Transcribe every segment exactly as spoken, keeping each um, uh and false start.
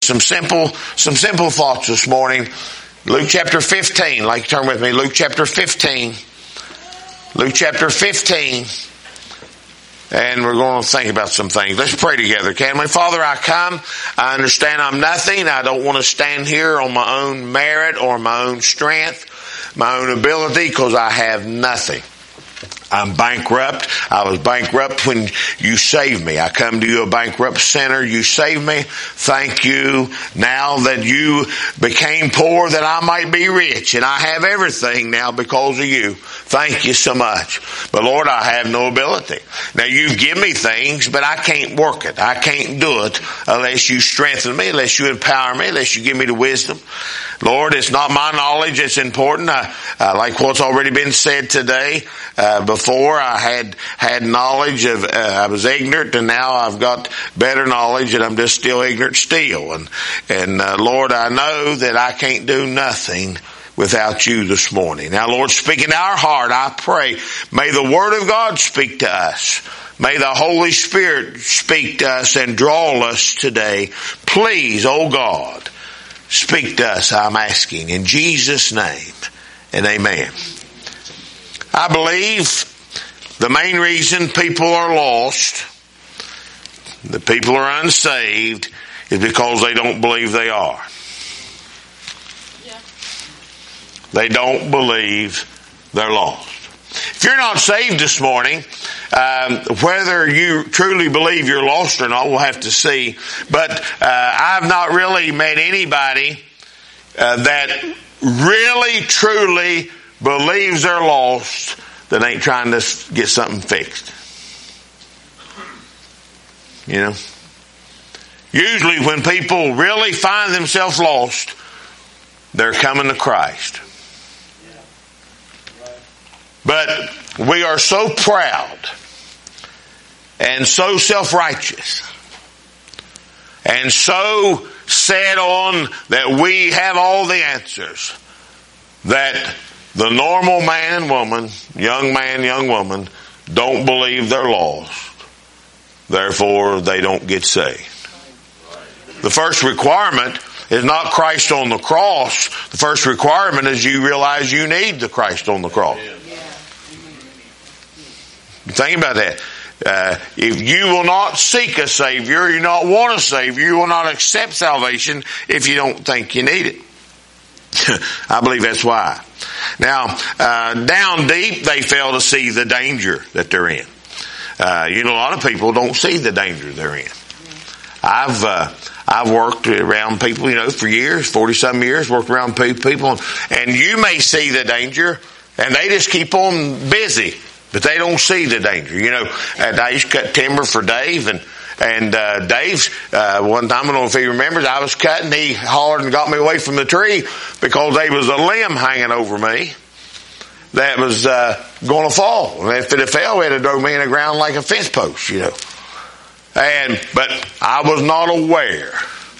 Some simple, some simple thoughts this morning. Luke chapter fifteen. Like, turn with me. Luke chapter fifteen. Luke chapter fifteen. And we're going to think about some things. Let's pray together, can we? Father, I come. I understand I'm nothing. I don't want to stand here on my own merit or my own strength, my own ability, because I have nothing. I'm bankrupt. I was bankrupt when you saved me. I come to you a bankrupt sinner. You saved me. Thank you. Now that you became poor that I might be rich. And I have everything now because of you. Thank you so much. But Lord, I have no ability. Now you give me things, but I can't work it. I can't do it unless you strengthen me, unless you empower me, unless you give me the wisdom. Lord, it's not my knowledge that's important. I, uh, like what's already been said today, uh, before I had, had knowledge of, uh, I was ignorant, and now I've got better knowledge, and I'm just still ignorant still. And, and, uh, Lord, I know that I can't do nothing without you this morning. Now, Lord, speak in our heart, I pray, may the Word of God speak to us. May the Holy Spirit speak to us and draw us today. Please, oh God, speak to us, I'm asking, in Jesus' name, and amen. I believe the main reason people are lost, the people are unsaved, is because they don't believe they are. They don't believe they're lost. If you're not saved this morning, um, whether you truly believe you're lost or not, we'll have to see. But uh, I've not really met anybody uh, that really, truly believes they're lost that ain't trying to get something fixed. You know? Usually when people really find themselves lost, they're coming to Christ. But we are so proud and so self-righteous and so set on that we have all the answers that the normal man and woman, young man, young woman, don't believe they're lost. Therefore, they don't get saved. The first requirement is not Christ on the cross. The first requirement is you realize you need the Christ on the cross. Think about that. Uh, if you will not seek a Savior, you not want a Savior, you will not accept salvation if you don't think you need it. I believe that's why. Now, uh, down deep, they fail to see the danger that they're in. Uh, you know, a lot of people don't see the danger they're in. I've, uh, I've worked around people, you know, for years, forty some years, worked around people, and you may see the danger, and they just keep on busy. But they don't see the danger. You know, uh, I used to cut timber for Dave, and and uh, Dave's, uh, one time, I don't know if he remembers, I was cutting, he hollered and got me away from the tree because there was a limb hanging over me that was uh, going to fall. And if it had fell, it had drove me in the ground like a fence post, you know. And But I was not aware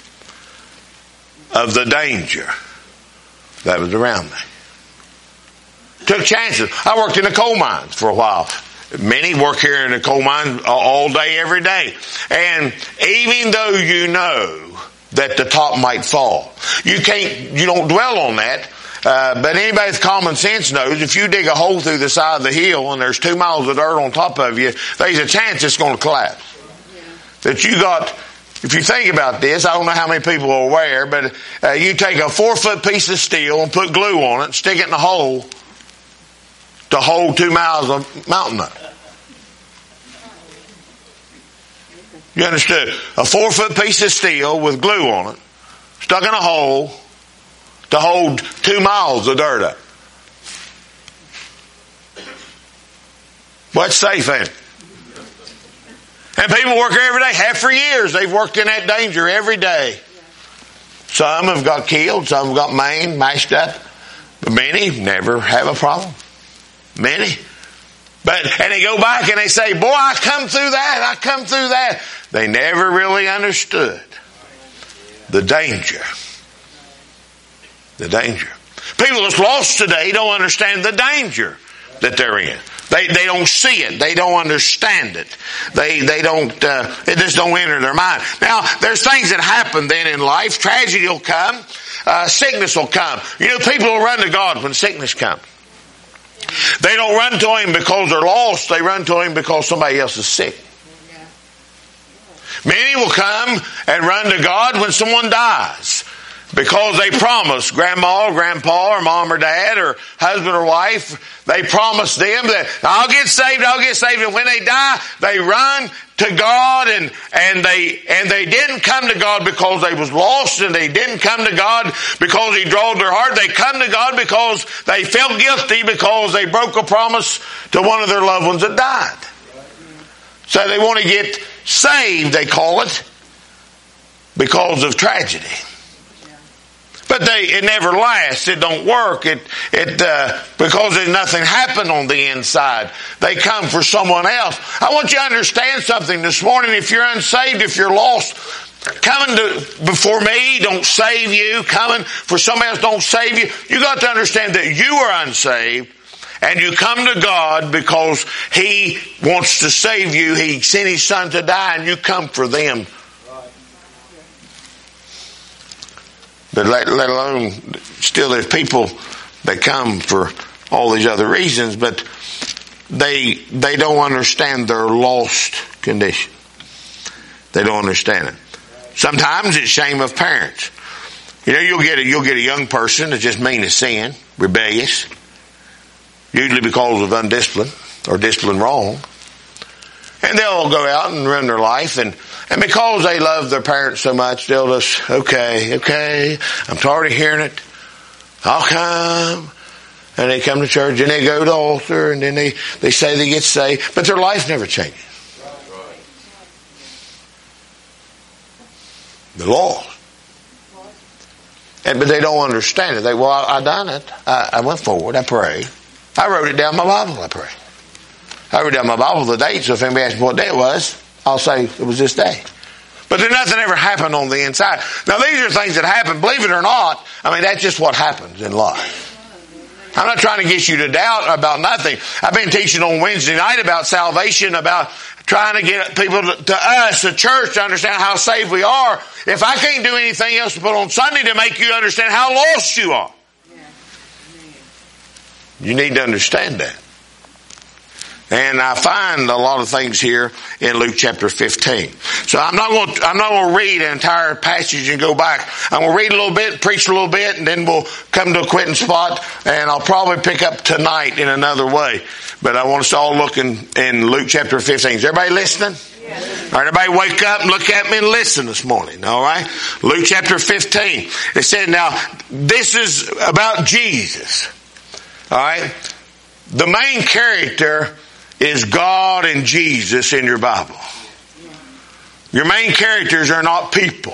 of the danger that was around me. Took chances. I worked in the coal mines for a while. Many work here in the coal mine all day, every day. And even though you know that the top might fall, you can't, you don't dwell on that. Uh, but anybody with common sense knows if you dig a hole through the side of the hill and there's two miles of dirt on top of you, there's a chance it's going to collapse. That you got, if you think about this, I don't know how many people are aware, but uh, you take a four foot piece of steel and put glue on it, stick it in a hole to hold two miles of mountain up. You understood? A four foot piece of steel with glue on it, stuck in a hole to hold two miles of dirt up. What's safe in it? And people work there every day. Half for years they've worked in that danger every day. Some have got killed, some have got maimed, mashed up, but many never have a problem. Many. But, and they go back and they say, boy, I come through that, I come through that. They never really understood the danger. The danger. People that's lost today don't understand the danger that they're in. They they don't see it. They don't understand it. They they don't. Uh, it just don't enter their mind. Now there's things that happen then in life. Tragedy will come. Uh, sickness will come. You know, people will run to God when sickness comes. They don't run to Him because they're lost. They run to Him because somebody else is sick. Many will come and run to God when someone dies. Because they promised grandma or grandpa or mom or dad or husband or wife, they promised them that I'll get saved, I'll get saved. And when they die, they run to God and, and they, and they didn't come to God because they was lost, and they didn't come to God because He drawed their heart. They come to God because they felt guilty because they broke a promise to one of their loved ones that died. So they want to get saved, they call it, because of tragedy. But they, it never lasts. It don't work. It, it, uh, because there's nothing happened on the inside. They come for someone else. I want you to understand something this morning. If you're unsaved, if you're lost, coming to, before me don't save you. Coming for somebody else don't save you. You got to understand that you are unsaved. And you come to God because He wants to save you. He sent His Son to die, and you come for them. But let, let alone, still there's people that come for all these other reasons, but they they don't understand their lost condition. They don't understand it. Sometimes it's shame of parents. You know, you'll get a, you'll get a young person that's just mean as sin, rebellious, usually because of undiscipline or discipline wrong. And they'll go out and run their life, and, and because they love their parents so much, they'll just, okay, okay, I'm tired of hearing it. I'll come. And they come to church, and they go to the altar, and then they, they say they get saved, but their life never changes. The law. And, but they don't understand it. They, well, I, I done it. I, I went forward. I prayed. I wrote it down in my Bible. I prayed. I wrote down my Bible the date, so if anybody asks me what day it was, I'll say it was this day. But then nothing ever happened on the inside. Now these are things that happen, believe it or not. I mean, that's just what happens in life. I'm not trying to get you to doubt about nothing. I've been teaching on Wednesday night about salvation, about trying to get people to, to us, the church, to understand how saved we are. If I can't do anything else to put on Sunday to make you understand how lost you are. You need to understand that. And I find a lot of things here in Luke chapter fifteen. So I'm not going to, I'm not going to read an entire passage and go back. I'm going to read a little bit, preach a little bit, and then we'll come to a quitting spot, and I'll probably pick up tonight in another way. But I want us to all look in, in Luke chapter fifteen. Is everybody listening? Yes. All right, everybody wake up and look at me and listen this morning. All right? Luke chapter fifteen. It said, now, this is about Jesus. All right? The main character is God and Jesus in your Bible. Your main characters are not people.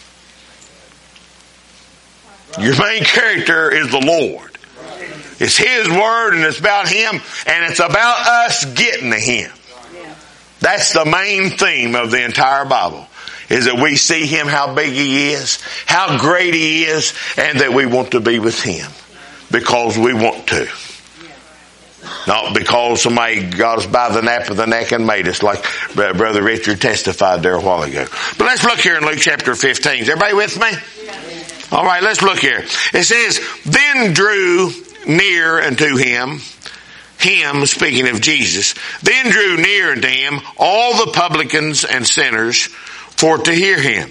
Your main character is the Lord. It's His Word, and it's about Him, and it's about us getting to Him. That's the main theme of the entire Bible, is that we see Him, how big He is, how great He is, and that we want to be with Him because we want to. Not because somebody got us by the nape of the neck and made us, like Brother Richard testified there a while ago. But let's look here in Luke chapter fifteen. Is everybody with me? Yes. All right, let's look here. It says, then drew near unto him, him, speaking of Jesus, then drew near unto him all the publicans and sinners for to hear him.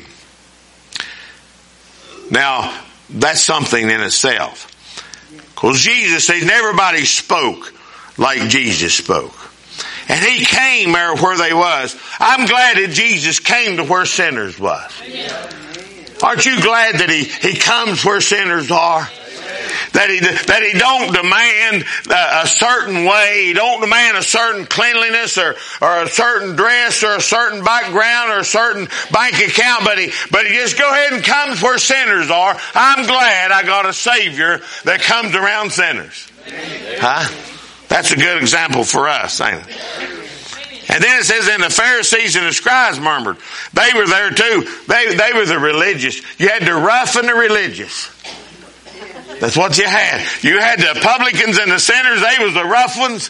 Now, that's something in itself. Because Jesus says, everybody spoke like Jesus spoke. And He came there where they was. I'm glad that Jesus came to where sinners was. Aren't you glad that He, He comes where sinners are? That he, that he don't demand a certain way. He don't demand a certain cleanliness or, or a certain dress or a certain background or a certain bank account. But he, but he just go ahead and comes where sinners are. I'm glad I got a Savior that comes around sinners. Huh? That's a good example for us, ain't it? And then it says, and the Pharisees and the scribes murmured. They were there too. They, they were the religious. You had the rough and the religious. That's what you had. You had the publicans and the sinners. They was the rough ones.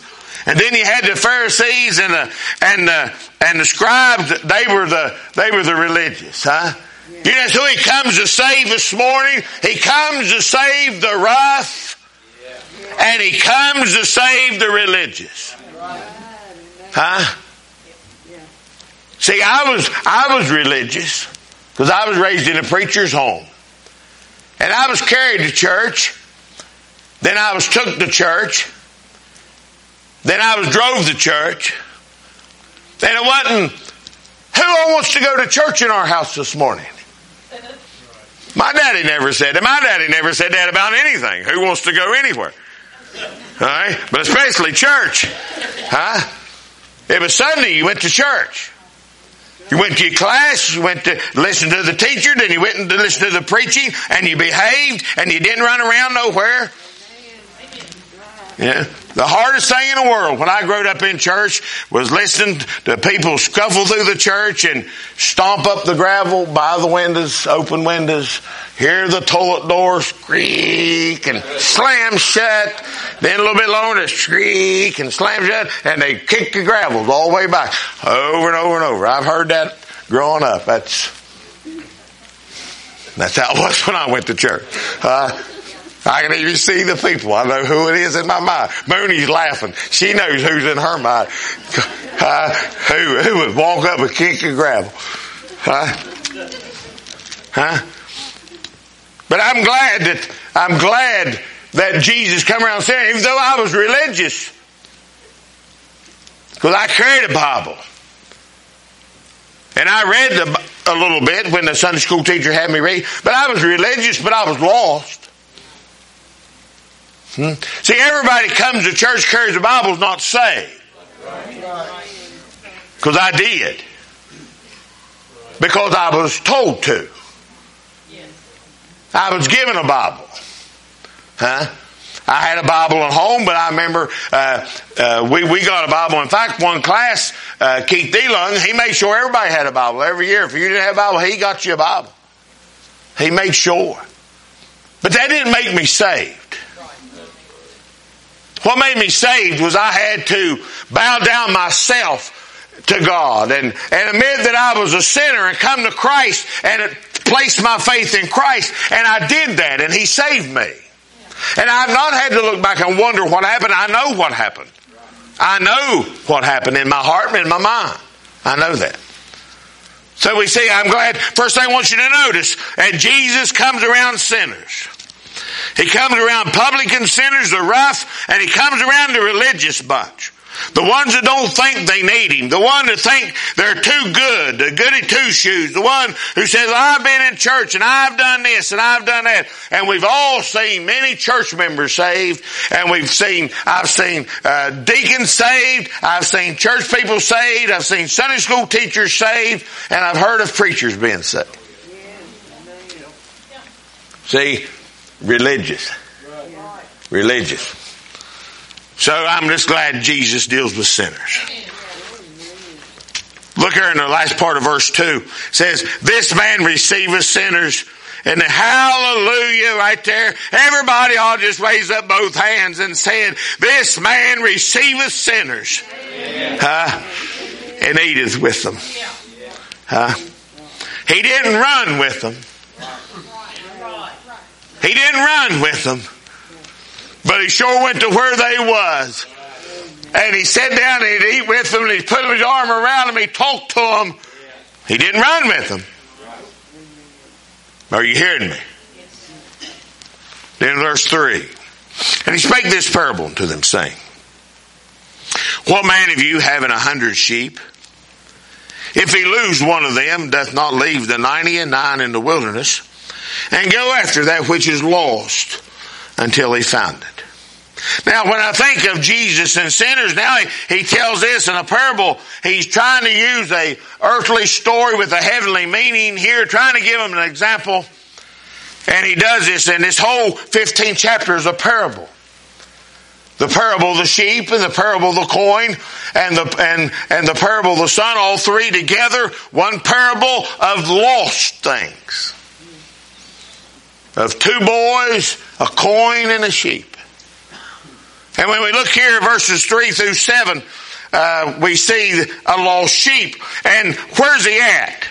And then you had the Pharisees and the and the and the scribes. They were the they were the religious, huh? Yeah. You know who He comes to save this morning? He comes to save the rough, yeah. and He comes to save the religious, huh? Yeah. See, I was I was religious because I was raised in a preacher's home, and I was carried to church. Then I was took to church. Then I was drove to church. And it wasn't, who wants to go to church in our house this morning? My daddy never said that. My daddy never said that about anything. Who wants to go anywhere? All right? But especially church. Huh? It was Sunday, you went to church. You went to your class, you went to listen to the teacher, then you went to listen to the preaching, and you behaved, and you didn't run around nowhere. Yeah. The hardest thing in the world when I grew up in church was listening to people scuffle through the church and stomp up the gravel by the windows, open windows, hear the toilet door squeak and slam shut, then a little bit longer shriek and slam shut, and they kick the gravel all the way back over and over and over. I've heard that growing up. That's that's how it was when I went to church. Uh, I can even see the people. I know who it is in my mind. Mooney's laughing. She knows who's in her mind. Uh, who, who would walk up and kick the gravel. Huh? Huh? But I'm glad that, I'm glad that Jesus come around saying, even though I was religious, because I carried a Bible. And I read the, a little bit when the Sunday school teacher had me read, but I was religious, but I was lost. Hmm? See, everybody comes to church, carries the Bible, is not saved. Because I did. Because I was told to. I was given a Bible. Huh? I had a Bible at home, but I remember uh, uh, we, we got a Bible. In fact, one class, uh, Keith DeLung, he made sure everybody had a Bible every year. If you didn't have a Bible, he got you a Bible. He made sure. But that didn't make me saved. What made me saved was I had to bow down myself to God and, and admit that I was a sinner and come to Christ and place my faith in Christ. And I did that, and He saved me. And I've not had to look back and wonder what happened. I know what happened. I know what happened in my heart and in my mind. I know that. So we see, I'm glad, first thing I want you to notice, that Jesus comes around sinners. He comes around publican sinners, the rough, and He comes around the religious bunch. The ones that don't think they need Him. The one that think they're too good. The goody two-shoes. The one who says, I've been in church and I've done this and I've done that. And we've all seen many church members saved. And we've seen, I've seen uh, deacons saved. I've seen church people saved. I've seen Sunday school teachers saved. And I've heard of preachers being saved. See, religious. Religious. So I'm just glad Jesus deals with sinners. Look here in the last part of verse two. It says, this man receiveth sinners. And the hallelujah right there. Everybody all just raised up both hands and said, this man receiveth sinners. Huh? And eateth with them. Huh? He didn't run with them. He didn't run with them. But He sure went to where they was. And He sat down and He'd eat with them. And He put His arm around them. He talked to them. He didn't run with them. Are you hearing me? Then verse three. And He spake this parable unto them, saying, what man of you having a hundred sheep, if he lose one of them, doth not leave the ninety and nine in the wilderness, and go after that which is lost until he found it? Now, when I think of Jesus and sinners, now he, he tells this in a parable. He's trying to use a earthly story with a heavenly meaning here, trying to give them an example. And He does this, and this whole fifteenth chapter is a parable. The parable of the sheep and the parable of the coin and the and, and the parable of the son, all three together, one parable of lost things. Of two boys, a coin, and a sheep. And when we look here at verses three through seven, uh, we see a lost sheep. And where's he at?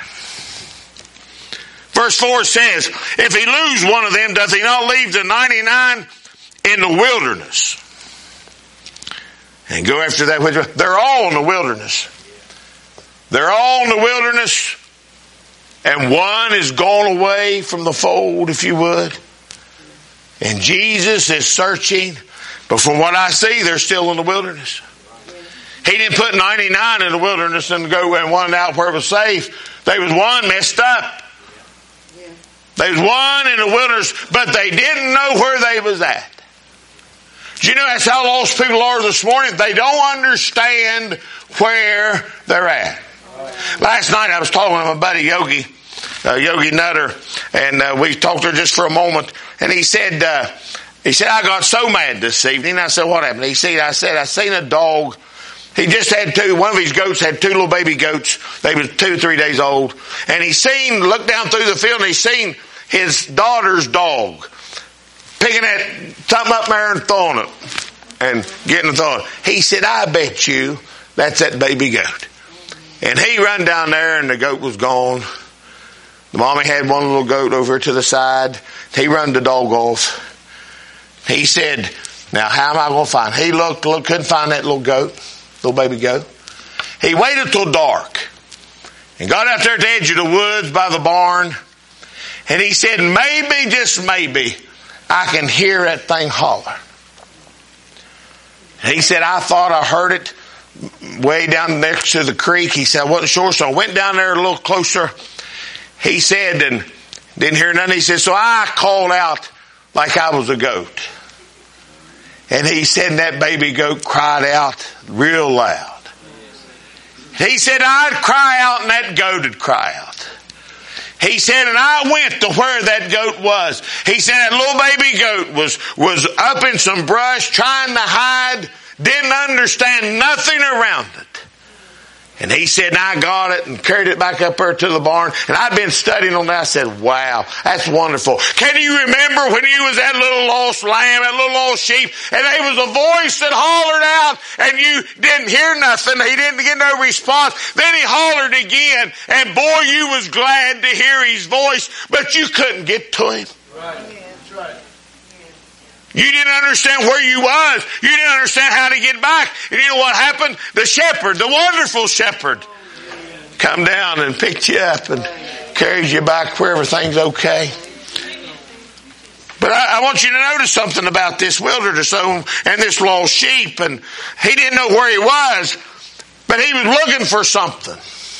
Verse four says, if he lose one of them, doth he not leave the ninety-nine in the wilderness? And go after that which, they're all in the wilderness. They're all in the wilderness. And one is gone away from the fold, if you would. And Jesus is searching. But from what I see, they're still in the wilderness. He didn't put ninety-nine in the wilderness and go and one out where it was safe. There was one messed up. There was one in the wilderness, but they didn't know where they was at. Do you know that's how lost people are this morning? They don't understand where they're at. Last night I was talking to my buddy Yogi, uh, Yogi Nutter, and uh, we talked to her just for a moment, and he said, uh, he said, I got so mad this evening. I said, what happened? He said, I said, I seen a dog. He just had two, one of his goats had two little baby goats. They was two or three days old. And he seen, looked down through the field and he seen his daughter's dog picking that something up there and throwing it and getting it thrown. He said, I bet you that's that baby goat. And he run down there and the goat was gone. The mommy had one little goat over to the side. He run the dog off. He said, now how am I going to find? He looked, looked, couldn't find that little goat. Little baby goat. He waited till dark and got out there at the edge of the woods by the barn, and he said, maybe, just maybe, I can hear that thing holler. He said, I thought I heard it way down next to the creek. He said, I wasn't sure, so I went down there a little closer. He said, and didn't hear nothing. He said, so I called out like I was a goat. And he said that baby goat cried out real loud. He said, I'd cry out and that goat would cry out. He said, and I went to where that goat was. He said that little baby goat was, was up in some brush trying to hide, didn't understand nothing around it. And he said, and I got it and carried it back up there to the barn. And I'd been studying on that. I said, wow, that's wonderful. Can you remember when you was that little lost lamb, that little lost sheep, and there was a voice that hollered out and you didn't hear nothing. He didn't get no response. Then he hollered again, and boy, you was glad to hear his voice, but you couldn't get to him. Right. That's right. You didn't understand where you was. You didn't understand how to get back. And you know what happened? The shepherd, the wonderful shepherd, come down and picked you up and carries you back where everything's okay. But I, I want you to notice something about this wilderness zone and this lost sheep. And he didn't know where he was, but he was looking for something.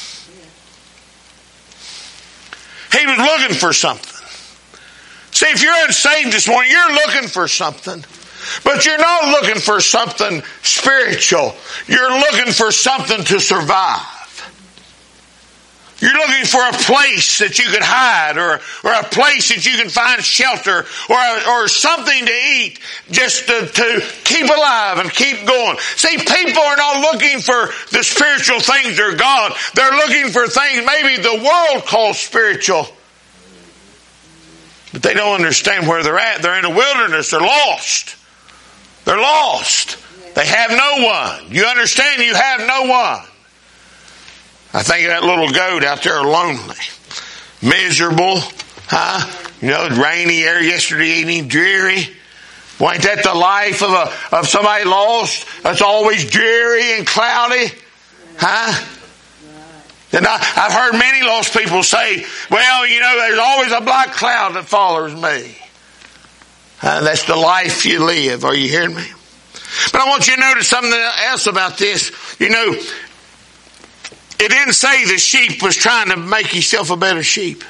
He was looking for something. See, if you're unsaved this morning, you're looking for something. But you're not looking for something spiritual. You're looking for something to survive. You're looking for a place that you could hide, or, or a place that you can find shelter, or, or something to eat just to, to keep alive and keep going. See, people are not looking for the spiritual things of God. They're looking for things maybe the world calls spiritual. But they don't understand where they're at. They're in a wilderness. They're lost. They're lost. They have no one. You understand? You have no one. I think of that little goat out there lonely. Miserable. Huh? You know, rainy air yesterday evening, dreary. Well, ain't that the life of a of somebody lost? That's always dreary and cloudy. Huh? And I, I've heard many lost people say, well, you know, there's always a black cloud that follows me. Uh, that's the life you live. Are you hearing me? But I want you to notice something else about this. You know, it didn't say the sheep was trying to make himself a better sheep.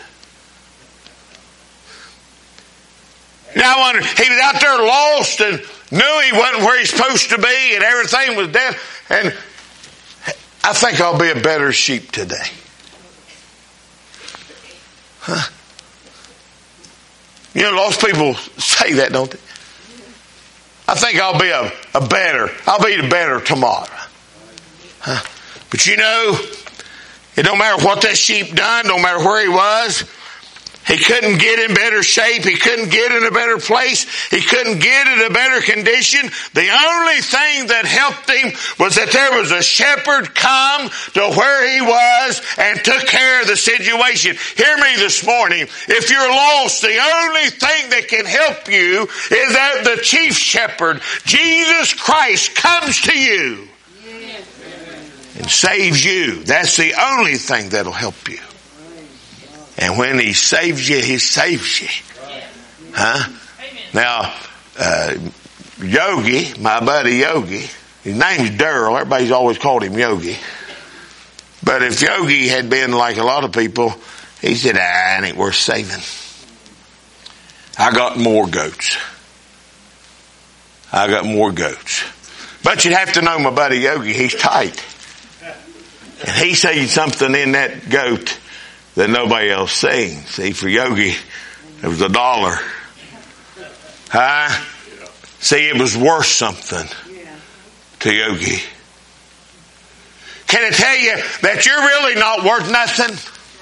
Now I wonder, he was out there lost and knew he wasn't where he's supposed to be and everything was dead. And I think I'll be a better sheep today. Huh? You know, lost people say that, don't they? I think I'll be a, a better, I'll be the better tomorrow. Huh? But you know, it don't matter what that sheep done, no matter where he was, He couldn't get in better shape. He couldn't get in a better place. He couldn't get in a better condition. The only thing that helped him was that there was a shepherd come to where he was and took care of the situation. Hear me this morning. If you're lost, the only thing that can help you is that the chief shepherd, Jesus Christ, comes to you and saves you. That's the only thing that'll help you. And when He saves you, He saves you. Huh? Now, uh, Yogi, my buddy Yogi, his name's Daryl. Everybody's always called him Yogi. But if Yogi had been like a lot of people, he said, ah, it ain't worth saving. I got more goats. I got more goats. But you'd have to know my buddy Yogi, he's tight. And he sees something in that goat that nobody else seen. See, for Yogi, it was a dollar. Huh? See, it was worth something to Yogi. Can I tell you that you're really not worth nothing?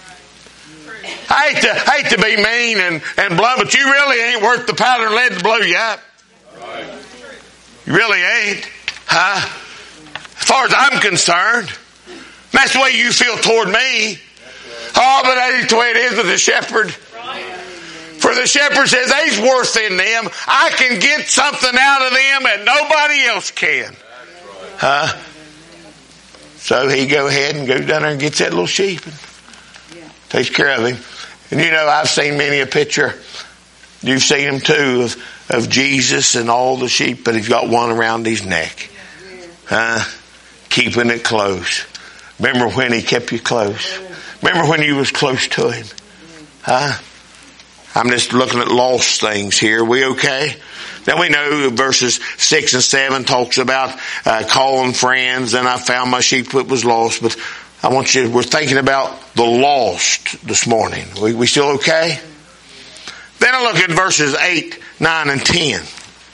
I hate to, hate to be mean and, and blunt, but you really ain't worth the powder and lead to blow you up. You really ain't. Huh? As far as I'm concerned. That's the way you feel toward me. Oh, but that's the way it is with the shepherd. For the shepherd says, there's worth in them. I can get something out of them that nobody else can. Huh? So he go ahead and goes down there and gets that little sheep and takes care of him. And you know, I've seen many a picture. You've seen them too of, of Jesus and all the sheep, but he's got one around his neck. Huh? Keeping it close. Remember when he kept you close? Remember when you was close to him? Huh? I'm just looking at lost things here. We okay? Then we know verses six and seven talks about uh, calling friends, and I found my sheep that was lost. But I want you, we're thinking about the lost this morning. We, we still okay? Then I look at verses eight, nine, and ten.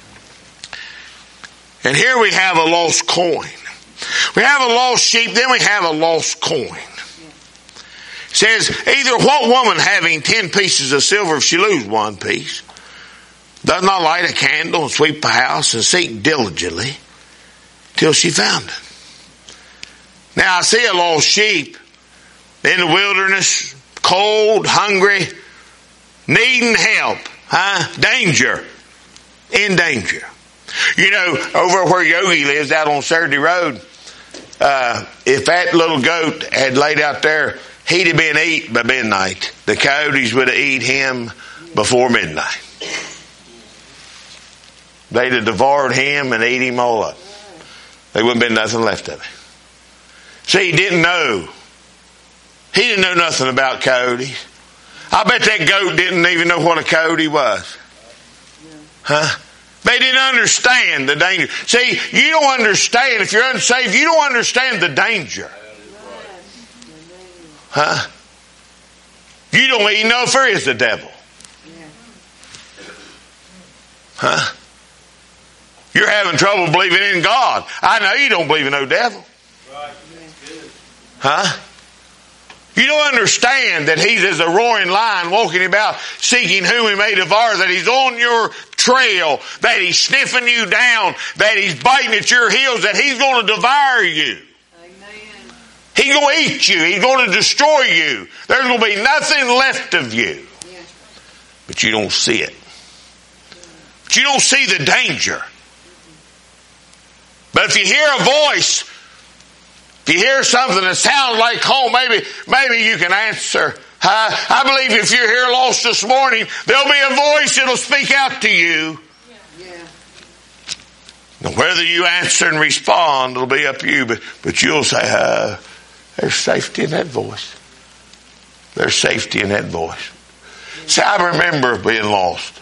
And here we have a lost coin. We have a lost sheep, then we have a lost coin. It says, either what woman having ten pieces of silver, if she lose one piece, does not light a candle and sweep the house and seek diligently till she found it. Now I see a lost sheep in the wilderness, cold, hungry, needing help, huh? Danger, in danger. You know, over where Yogi lives out on Saturday Road, uh, if that little goat had laid out there, he'd have been eaten by midnight. The coyotes would have eaten him before midnight. They'd have devoured him and ate him all up. There wouldn't have been nothing left of him. See, he didn't know. He didn't know nothing about coyotes. I bet that goat didn't even know what a coyote was. Huh? They didn't understand the danger. See, you don't understand, if you're unsaved, you don't understand the danger. Huh? You don't even know if there is a devil. Huh? You're having trouble believing in God. I know you don't believe in no devil. Huh? You don't understand that he's as a roaring lion walking about seeking whom he may devour, that he's on your trail, that he's sniffing you down, that he's biting at your heels, that he's going to devour you. Amen. He's going to eat you. He's going to destroy you. There's going to be nothing left of you. Yeah. But you don't see it. But you don't see the danger. But if you hear a voice, if you hear something that sounds like home, maybe maybe you can answer. Uh, I believe if you're here lost this morning, there'll be a voice that'll speak out to you. Yeah. Now, whether you answer and respond, it'll be up to you. But, but you'll say, uh, there's safety in that voice. There's safety in that voice. See, I remember being lost.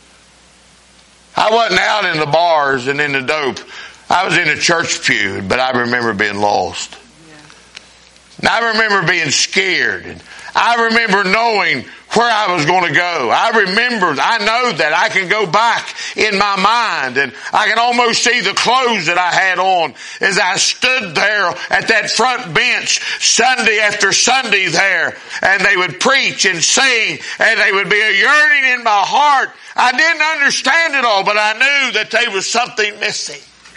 I wasn't out in the bars and in the dope. I was in a church pew, but I remember being lost. And I remember being scared. And I remember knowing where I was going to go. I remember, I know that I can go back in my mind and I can almost see the clothes that I had on as I stood there at that front bench Sunday after Sunday there, and they would preach and sing, and there would be a yearning in my heart. I didn't understand it all, but I knew that there was something missing.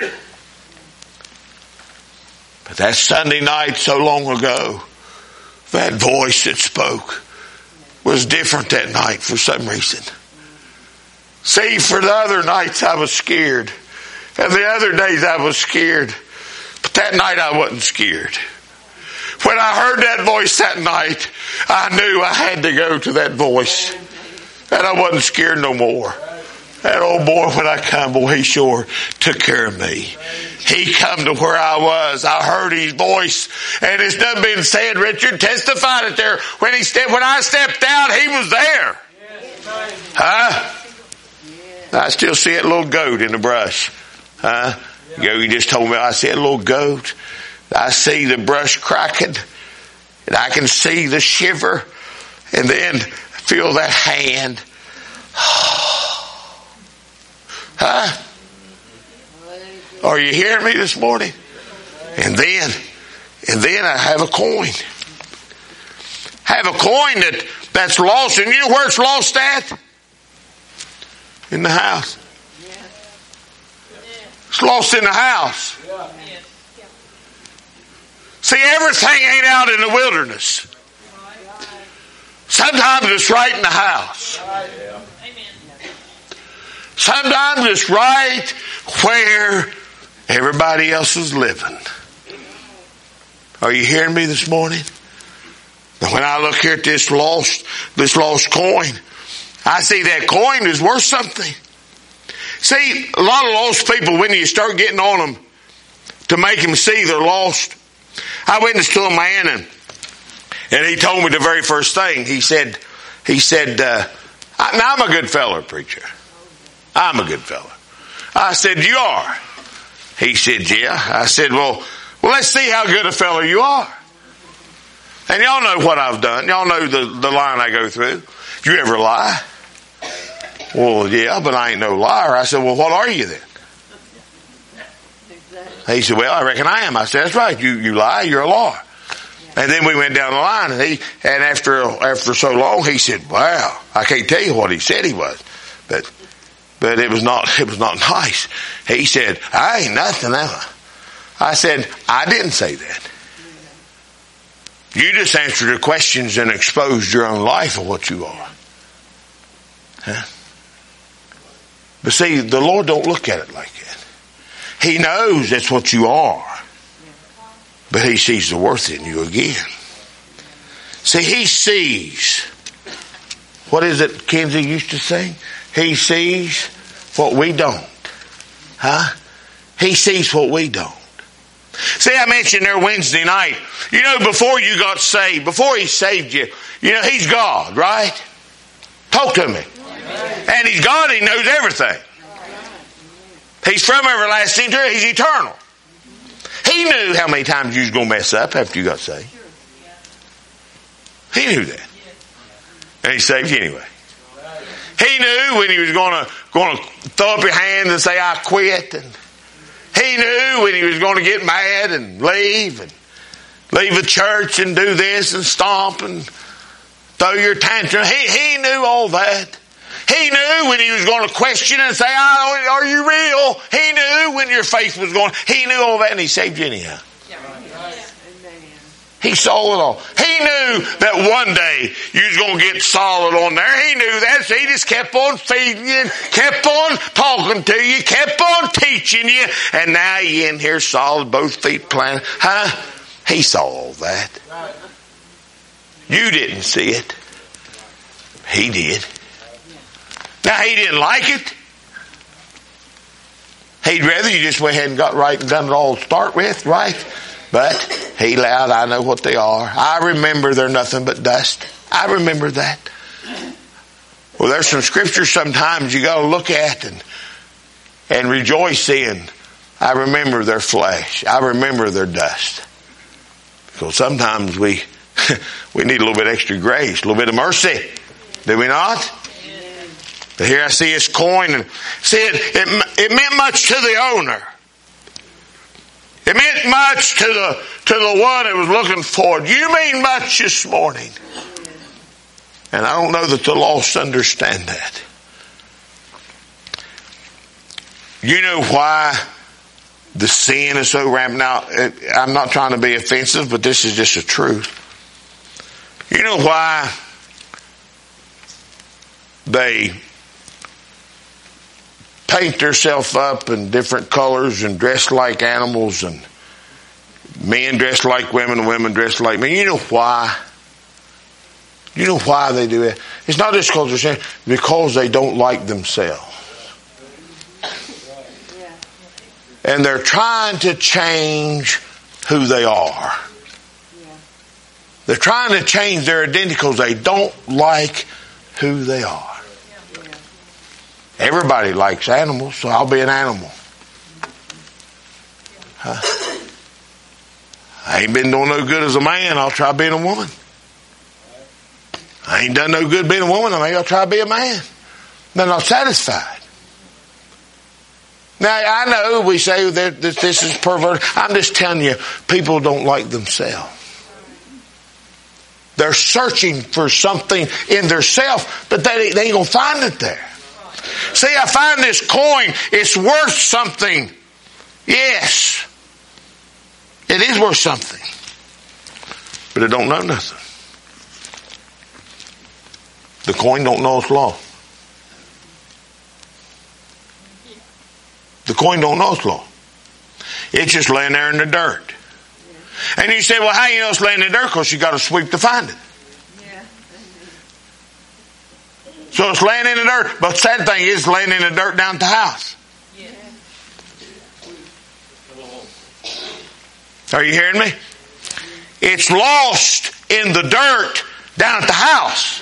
But that Sunday night so long ago, that voice that spoke was different that night for some reason. See, for the other nights I was scared. And the other days I was scared. But that night I wasn't scared. When I heard that voice that night, I knew I had to go to that voice. And I wasn't scared no more. That old boy, when I come, boy, he sure took care of me. He come to where I was. I heard his voice. And it's done been said, Richard testified it there. When he stepped, when I stepped out, he was there. Huh? I still see that little goat in the brush. Huh? You just told me I see a little goat. I see the brush cracking. And I can see the shiver. And then feel that hand. Huh? Are you hearing me this morning? And then, and then I have a coin. I have a coin that, that's lost. And you know where it's lost at? In the house. It's lost in the house. See, everything ain't out in the wilderness. Sometimes it's right in the house. Sometimes it's right where everybody else is living. Are you hearing me this morning? And when I look here at this lost, this lost coin, I see that coin is worth something. See, a lot of lost people, when you start getting on them to make them see they're lost. I witnessed to a man, and, and he told me the very first thing. He said, he said, uh, I, now I'm a good fella, preacher. I'm a good fella. I said, you are? He said, yeah. I said, well, well, let's see how good a fella you are. And y'all know what I've done. Y'all know the, the line I go through. You ever lie? Well, yeah, but I ain't no liar. I said, well, what are you then? He said, well, I reckon I am. I said, that's right. You, you lie, you're a liar. And then we went down the line, and he, and after, after so long, he said, wow, I can't tell you what he said he was, but, but it was not, it was not nice. He said, I ain't nothing ever. I said, I didn't say that. You just answered the questions and exposed your own life of what you are. Huh? But see, the Lord don't look at it like that. He knows that's what you are. But He sees the worth in you again. See, He sees. What is it Kenzie used to sing? He sees what we don't. Huh? He sees what we don't. See, I mentioned there Wednesday night, you know, before you got saved, before He saved you, you know, He's God, right? Talk to me. And He's God, He knows everything. He's from everlasting to He's eternal. He knew how many times you was going to mess up after you got saved. He knew that. And He saved you anyway. He knew when He was going to, going to throw up your hands and say, I quit. And He knew when He was going to get mad and leave and leave the church and do this and stomp and throw your tantrum. He, he knew all that. He knew when He was going to question and say, oh, are you real? He knew when your faith was going. He knew all that, and He saved you anyhow. He saw it all. He knew that one day you was going to get solid on there. He knew that. So He just kept on feeding you, kept on talking to you, kept on teaching you, and now you in here solid, both feet planted. Huh? He saw all that. You didn't see it. He did. Now, He didn't like it. He'd rather you just went ahead and got right and done it all to start with, right? But He allowed, I know what they are. I remember they're nothing but dust. I remember that. Well, there's some scriptures sometimes you got to look at and, and rejoice in. I remember their flesh. I remember their dust. Because sometimes we, we need a little bit extra grace, a little bit of mercy. Do we not? But here I see his coin, and see it, it, it meant much to the owner. It meant much to the, to the one that was looking for it. You mean much this morning. And I don't know that the lost understand that. You know why the sin is so rampant? Now, I'm not trying to be offensive, but this is just the truth. You know why they paint themselves up in different colors and dress like animals, and men dress like women, women dress like men? You know why? You know why they do it? It's not just because they're saying, because they don't like themselves. And they're trying to change who they are. They're trying to change their identity because they don't like who they are. Everybody likes animals, so I'll be an animal. Huh? I ain't been doing no good as a man, I'll try being a woman. I ain't done no good being a woman, I maybe I'll try to be a man. They're not satisfied. Now, I know we say that this is perverted. I'm just telling you, people don't like themselves. They're searching for something in their self, but they, they ain't going to find it there. See, I find this coin, it's worth something. Yes. It is worth something. But it don't know nothing. The coin don't know its law. The coin don't know its law. It's just laying there in the dirt. And you say, well, how you know it's laying in the dirt? Because you got to sweep to find it. So it's laying in the dirt. But the sad thing is, it's laying in the dirt down at the house. Are you hearing me? It's lost in the dirt down at the house.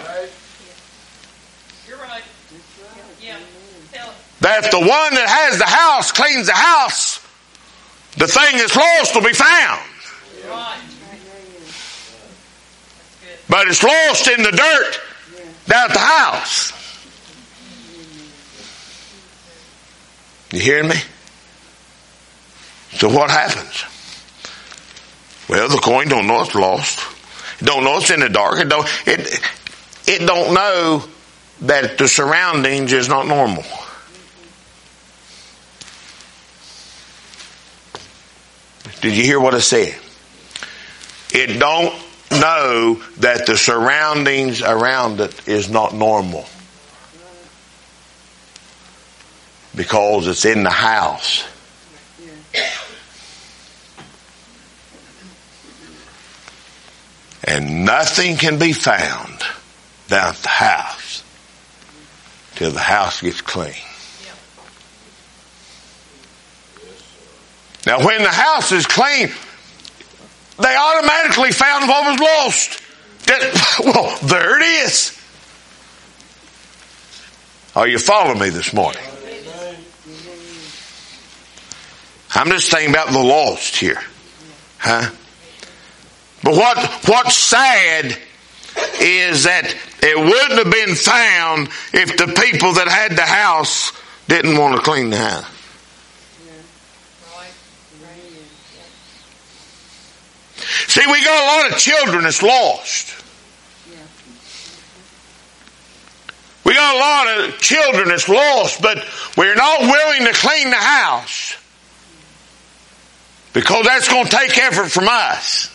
You're right. Yeah. That if the one that has the house cleans the house, the thing that's lost will be found. Right. But it's lost in the dirt down at the house. You hearing me? So what happens? Well, the coin don't know it's lost. It don't know it's in the dark. It don't, it, it don't know that the surroundings is not normal. Did you hear what I said? It don't know that the surroundings around it is not normal. Because it's in the house. And nothing can be found down at the house till the house gets clean. Now when the house is clean, they automatically found what was lost. Well, there it is. Are you following me this morning? I'm just saying about the lost here. Huh? But what, what's sad is that it wouldn't have been found if the people that had the house didn't want to clean the house. See, we got a lot of children that's lost. We got a lot of children that's lost, but we're not willing to clean the house. Because that's going to take effort from us.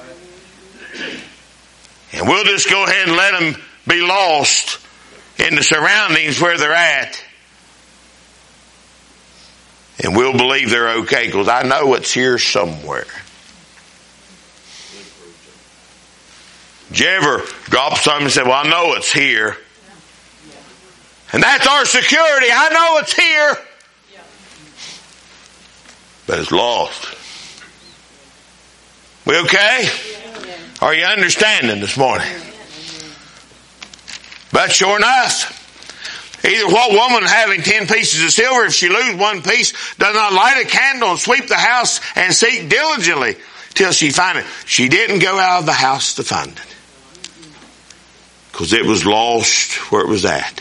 And we'll just go ahead and let them be lost in the surroundings where they're at. And we'll believe they're okay because I know it's here somewhere. Did you ever drop something and say, well, I know it's here. And that's our security. I know it's here. But it's lost. We okay? Are you understanding this morning? But sure enough, either what woman having ten pieces of silver, if she lose one piece, does not light a candle and sweep the house and seek diligently till she found it. She didn't go out of the house to find it, because it was lost where it was at.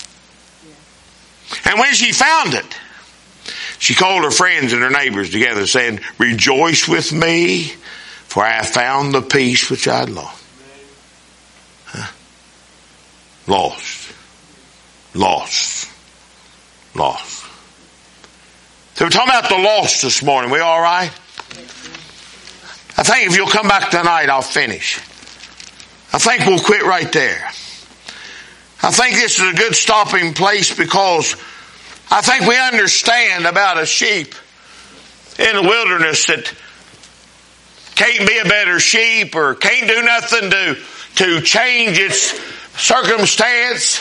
And when she found it, she called her friends and her neighbors together, saying, "Rejoice with me, for I have found the piece which I had lost." Huh? Lost. Lost. Lost. So we're talking about the lost this morning. We all right? I think if you'll come back tonight, I'll finish. I think we'll quit right there. I think this is a good stopping place, because I think we understand about a sheep in the wilderness that can't be a better sheep, or can't do nothing to, to change its circumstance.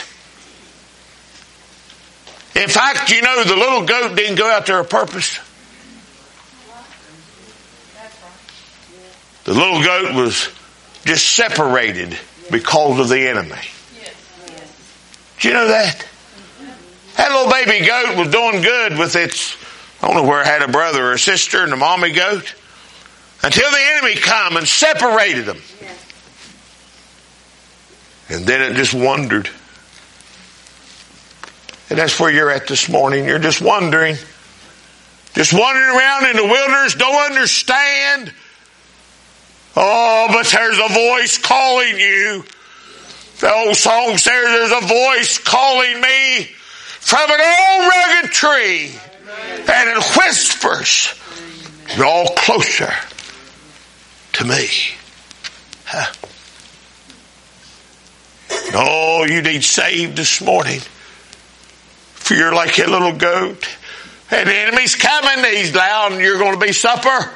In fact, you know, the little goat didn't go out there on purpose. The little goat was just separated because of the enemy. Did you know that? That little baby goat was doing good with its, I don't know where it had a brother or a sister, and the mommy goat, until the enemy come and separated them. And then it just wandered. And that's where you're at this morning. You're just wandering. Just wandering around in the wilderness, don't understand. Oh, but there's a voice calling you. The old song says, there's a voice calling me from an old rugged tree. Amen. And it whispers, draw closer to me. Huh? Oh, you need saved this morning. For you're like a little goat, and the enemy's coming, he's loud, and you're going to be supper.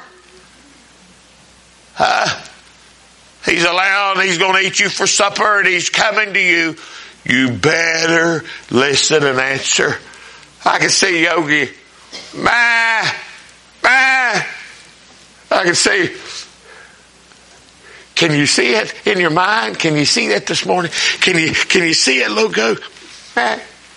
Huh? He's allowed, he's going to eat you for supper, and he's coming to you. You better listen and answer. I can see Yogi. Ma, ma. I can see. Can you see it in your mind? Can you see that this morning? Can you, can you see it, little goat? Ma.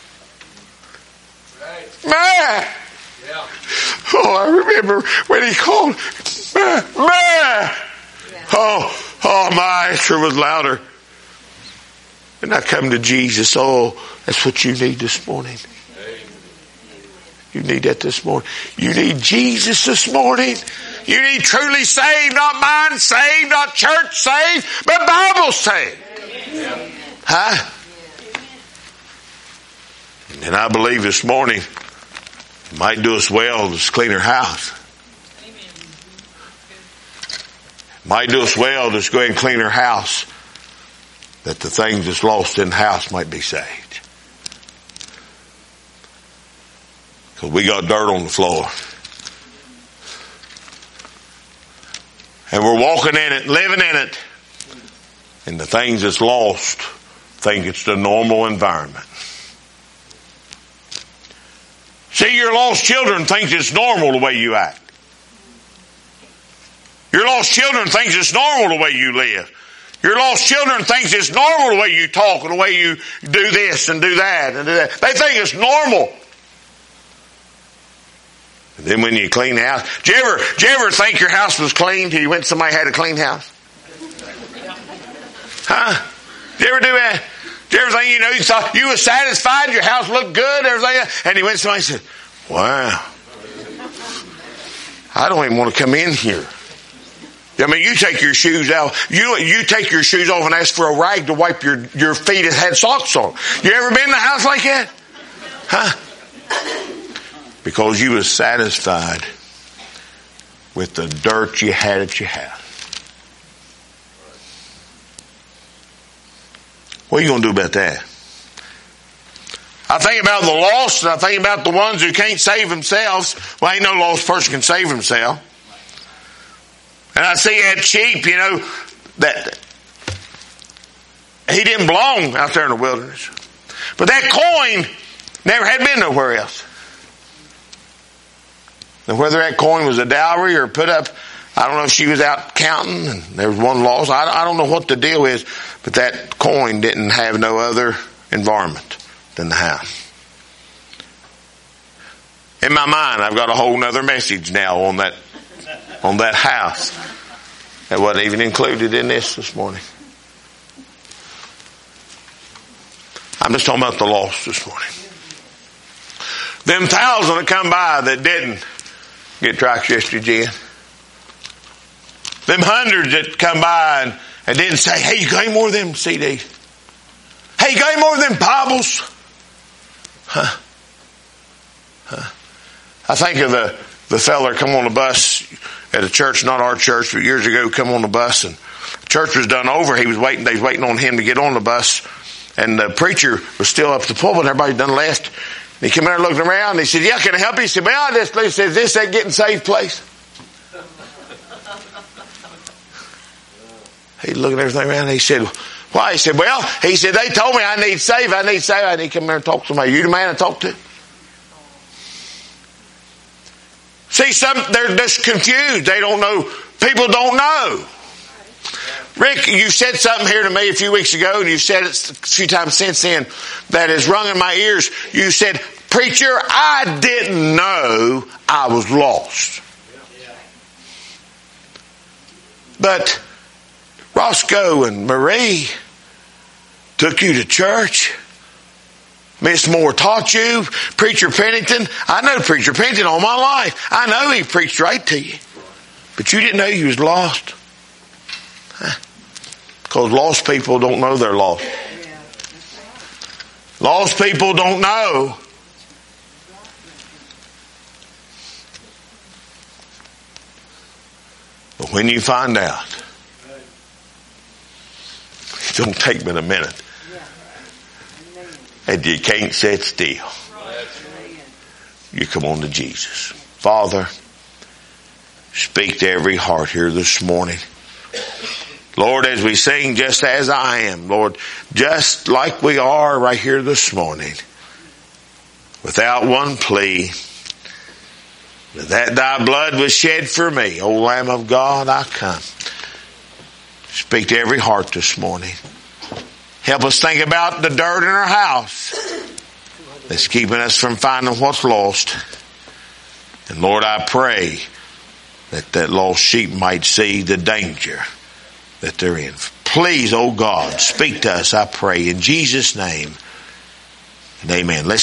Ma. Yeah. Oh, I remember when he called, Ma, Ma. Yeah. Oh, oh, my answer was louder. And I come to Jesus. Oh, that's what you need this morning. You need that this morning. You need Jesus this morning. You need truly saved, not mind saved, not church saved, but Bible saved. Yeah. Huh? And I believe this morning it might do us well to clean our house. It might do us well to just go ahead and clean our house, that the things that's lost in the house might be saved. Because we got dirt on the floor. And we're walking in it, living in it. And the things that's lost think it's the normal environment. See, your lost children think it's normal the way you act. Your lost children think it's normal the way you live. Your lost children think it's normal the way you talk and the way you do this and do that and do that. They think it's normal. And then when you clean the house, did you ever, did you ever think your house was clean till you went to somebody had a clean house? Huh? Did you ever do that? Did you ever think, you know, you thought you were satisfied, your house looked good, everything, and he went to somebody and said, wow, I don't even want to come in here. I mean, you take your shoes out, you you take your shoes off and ask for a rag to wipe your, your feet that had socks on. You ever been in a house like that? Huh? Because you was satisfied with the dirt you had at your house. What are you going to do about that? I think about the lost, and I think about the ones who can't save themselves. Well, ain't no lost person can save himself. And I see that sheep, you know, that he didn't belong out there in the wilderness. But that coin never had been nowhere else. And whether that coin was a dowry or put up, I don't know if she was out counting and there was one lost. I, I don't know what the deal is, but that coin didn't have no other environment than the house. In my mind, I've got a whole nother message now on that, on that house. That wasn't even included in this this morning. I'm just talking about the lost this morning. Them thousand that come by that didn't get tracts yesterday, Jen. Them hundreds that come by and, and didn't say, hey, you got any more of them C Ds? Hey, you got any more of them Bibles? Huh? Huh? I think of the, the fella come on the bus at a church, not our church, but years ago, come on the bus and the church was done over. He was waiting, they was waiting on him to get on the bus. And the preacher was still up at the pulpit. Everybody done left. And he came out looking around. And he said, yeah, can I help you? He said, well, I just he said, is this that getting saved place? He looking at everything around. And he said, why? He said, well, he said, they told me I need saved. I need saved. I need to come here and talk to somebody. You the man I talk to? See, some, they're just confused. They don't know. People don't know. Rick, you said something here to me a few weeks ago, and you said it a few times since then that has rung in my ears. You said, preacher, I didn't know I was lost. But Roscoe and Marie took you to church. Miss Moore taught you. Preacher Pennington, I know Preacher Pennington all my life. I know he preached right to you. But you didn't know you was lost. Because lost people don't know they're lost. Lost people don't know. But when you find out, it don't take but a minute. And you can't sit still. You come on to Jesus. Father, speak to every heart here this morning. Lord, as we sing, just as I am, Lord, just like we are right here this morning, without one plea, that thy blood was shed for me, O Lamb of God, I come. Speak to every heart this morning. Help us think about the dirt in our house that's keeping us from finding what's lost. And Lord, I pray that that lost sheep might see the danger that they're in. Please, oh God, speak to us, I pray, in Jesus' name. And amen. Let's